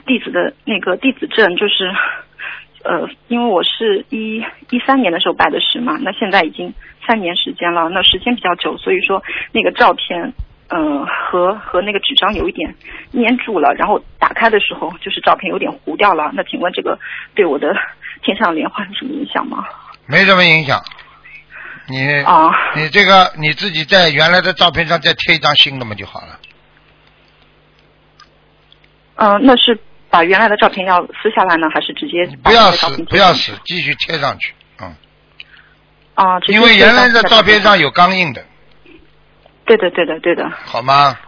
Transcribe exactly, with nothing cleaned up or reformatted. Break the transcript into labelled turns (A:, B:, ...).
A: 弟子的那个弟子证，就是呃，因为我是一一三年的时候拜的师嘛，那现在已经三年时间了，那时间比较久，所以说那个照片。呃，和和那个纸张有一点粘住了，然后打开的时候就是照片有点糊掉了。那请问这个对我的天上莲花有什么影响吗？
B: 没什么影响。你啊，你这个你自己在原来的照片上再贴一张新的嘛就好了。
A: 嗯、呃，那是把原来的照片要撕下来呢，还是直接
B: 不要撕？不要撕，继续贴上去。嗯。
A: 啊，
B: 因为原来的照片上有钢印的。
A: 对的，对的，对的。
B: 好吗？